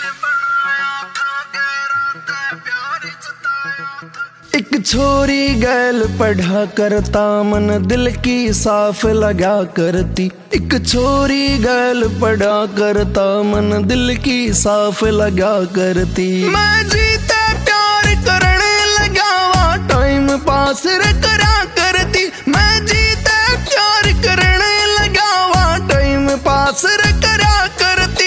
एक छोरी गैल पढ़ा करता मन दिल की साफ लगा करती। एक छोरी गैल पढ़ा करता मन दिल की साफ लगा करती। मैं जीते प्यार करने लगावा टाइम पास करा करती। मैं जीते प्यार करने लगावा टाइम पास करा करती।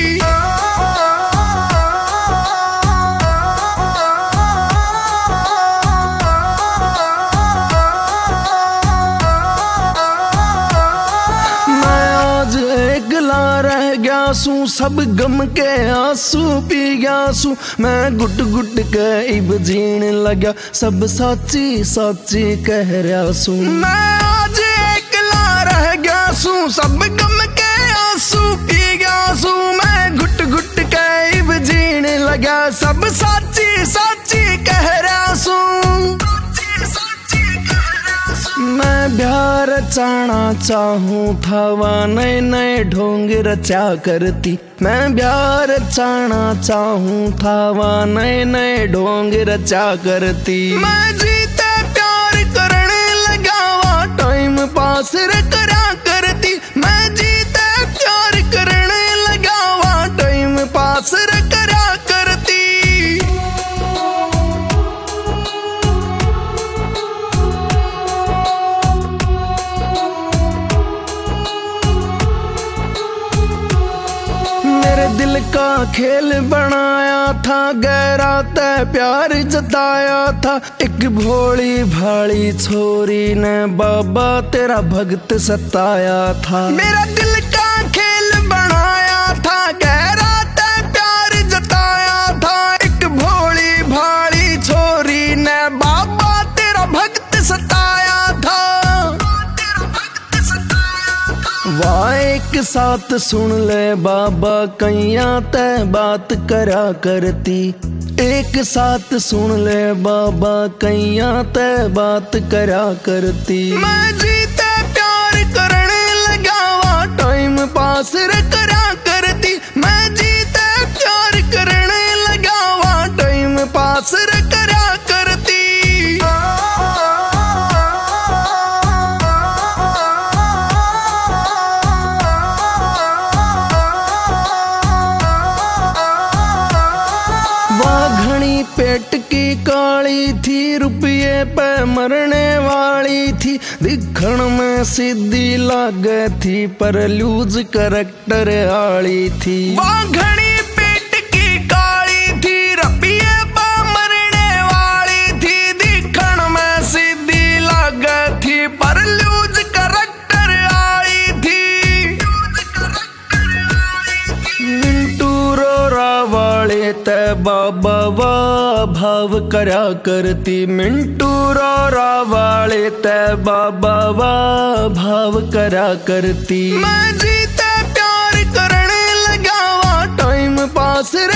रह गया सू सब गम के आंसू पी गया सू। मैं गुट गुट के इब जीण लगा सब साची साची कह रहा सू। मैं आज एकला रह गया सू सब गम के आंसू पी गया सू। मैं गुट गुट के इब जीण लगा सब साची साची कह रहा सू। मैं प्यार रचाना चाहूँ थावा नए नए ढोंग रचा करती। मैं प्यार रचाना चाहूँ थावा नए नए ढोंग रचा करती। मैं जीते प्यार करने लगावा टाइम पास करा करती। मैं जीते प्यार करने लगावा टाइम पास करा करती। दिल का खेल बनाया था गहरा तय प्यार जताया था। एक भोली भाली छोरी ने बाबा तेरा भक्त सताया था। मेरा दिल का खेल बनाया था गहरा तय प्यार जताया था। एक भोली भाली छोरी ने बाबा तेरा भक्त सताया था। वाह एक साथ सुन ले बाबा कैया तय बात करा करती। एक साथ सुन ले बाबा कैया तय बात करा करती। मैं जीते प्यार करने लगावा टाइम पास करा करती। मैं जीते प्यार करने लगावा टाइम पास करा करती। घनी पेट की काली थी रुपये पे मरने वाली थी। दिखण में सीधी लागे थी पर लूज करैक्टर आली थी। घनी पेट की काली थी रुपये पे मरने वाली थी। दिखण में सीधी लागे थी पर लूज करैक्टर आली थी। मिंटू रोरा वाले ते बाबा वाह भाव करा करती। मिंटू रोरा वाले ते बाबा वाह भाव करा करती। मैं जीते प्यार करने लगावा टाइम पास